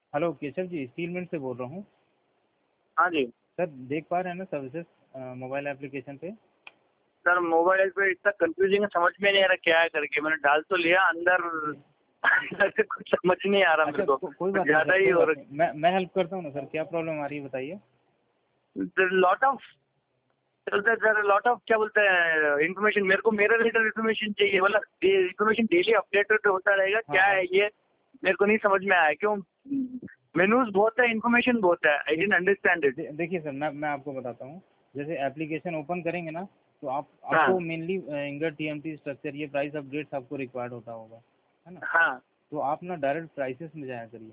Hello Keshav ji, steel mill से बोल रहा हूँ। हाँ जी। सर देख पा रहे हैं ना सर्विसेज मोबाइल एप्लीकेशन पे? सर मोबाइल पे इतना कंफ्यूजिंग है, समझ में नहीं आ रहा क्या है करके। मैंने डाल तो लिया अंदर अंदर से कुछ समझ नहीं आ रहा अच्छा, मेरे को। कोई बात नहीं ज्यादा सर, ही कोई हो बात नहीं, रहा मैं हेल्प करता हूँ ना सर। क्या प्रॉब्लम आ रही है बताइए। लॉट ऑफ चलते सर, लॉट ऑफ क्या बोलते हैं इन्फॉर्मेशन। मेरे को मेरा रिलेटेड इन्फॉर्मेशन चाहिए, मतलब इन्फॉर्मेशन डेली अपडेटेड होता रहेगा। हाँ क्या हाँ। है ये मेरे को नहीं समझ में आया क्यों। मेनूज बहुत है, इन्फॉर्मेशन बहुत है। I didn't understand it. देखिए सर, मैं आपको बताता हूँ। जैसे एप्लीकेशन ओपन करेंगे ना, तो आपको हाँ मेनली इंगर टीएमटी स्ट्रक्चर, ये प्राइस अपडेट्स आपको रिक्वायर्ड होता होगा, है ना? हाँ। तो आप ना डायरेक्ट प्राइसेस में जाया करिए।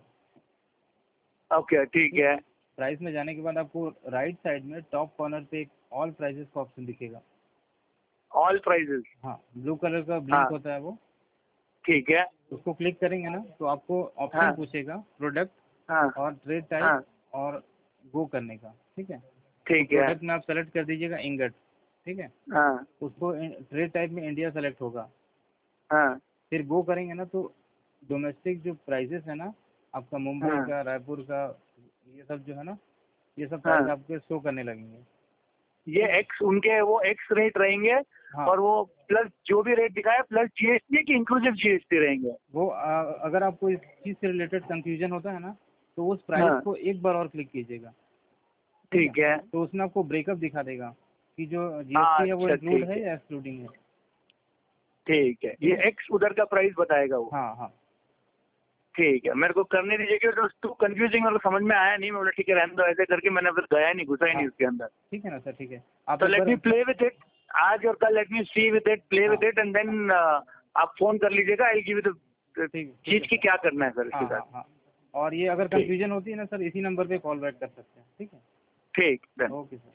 ओके ठीक ठीक है। है। प्राइस में जाने के बाद आपको राइट साइड में टॉप कॉर्नर पे एक ऑल प्राइसेस का ऑप्शन दिखेगा। All prices. हाँ, ब्लू कलर का ब्लिंक हाँ होता है वो। ठीक है। उसको क्लिक करेंगे ना, तो आपको ऑप्शन हाँ पूछेगा प्रोडक्ट हाँ और ट्रेड टाइप हाँ और गो करने का। ठीक है। तो ठीक है। प्रोडक्ट में आप सेलेक्ट कर दीजिएगा इंगट। ठीक है। हाँ उसको ट्रेड टाइप में इंडिया सेलेक्ट होगा। हाँ फिर गो करेंगे ना, तो डोमेस्टिक जो प्राइसेस है ना आपका, मुंबई हाँ का, रायपुर का, ये सब जो है ना, ये सब प्राइस हाँ। आपके शो करने लगेंगे। ये ठीक है। एक्स उनके वो एक्स रेट रहेंगे हाँ, और वो प्लस जो भी रेट दिखाया प्लस जीएसटी की इंक्लूसिव जीएसटी रहेंगे। वो अगर आपको इस चीज़ से रिलेटेड कंफ्यूजन होता है ना, तो उस प्राइस हाँ को एक बार और क्लिक कीजिएगा। ठीक है। ठीक है। तो उसमें आपको ब्रेकअप दिखा देगा कि जो हाँ जीएसटी है वो अच्छा इंक्लूड ठीक है है। या एक्सक्लूडिंग है। ठीक है, ठीक ये है। एक्स उधर का प्राइस बताएगा वो। हाँ हाँ। ठीक है, मेरे को करने दीजिए क्योंकि टू कंफ्यूजिंग मेरे को समझ में आया नहीं। मैं बोला ठीक है रहने दो ऐसे करके, मैंने फिर गया नहीं, घुसा ही हाँ नहीं उसके अंदर। ठीक है ना सर, ठीक है। आप तो एक लेट बार मी प्ले विद इट। आज और कल let me see with it, play हाँ विद इट एंड देन आप फोन कर लीजिएगा। आई गिव यू ठीक है चीज की सर। क्या करना है सर इसके हाँ साथ। हाँ हाँ। और ये अगर ठीक कंफ्यूजन होती है ना सर, इसी नंबर पे कॉल बैक कर सकते हैं। ठीक है। ठीक डन। Okay sir.